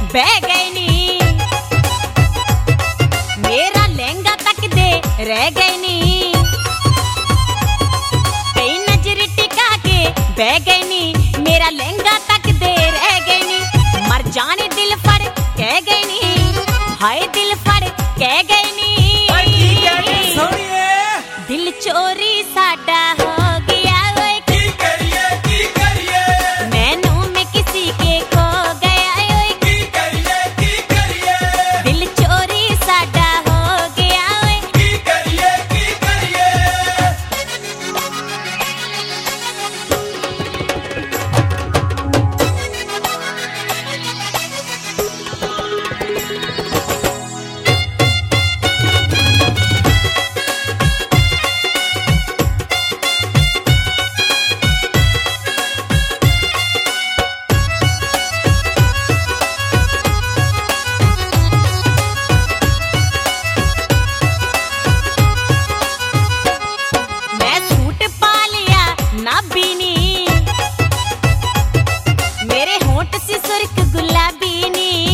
बह गए नी, मेरा लहंगा तक दे रह गए नी, कई नजर टिका के बह गए नी, मेरा लहंगा तक दे रह गए नी, मर जाने दिल फड़ कह गए नी, हाय दिल फड़ कह गए नी, दिल चोरी साडा हो गया ओए, की करिए मैनू में किसी के खो गया ओए, की करिए दिल चोरी साडा हो गया ओए, की करिए मेरे होंठ से सुर्ख गुलाबी नी,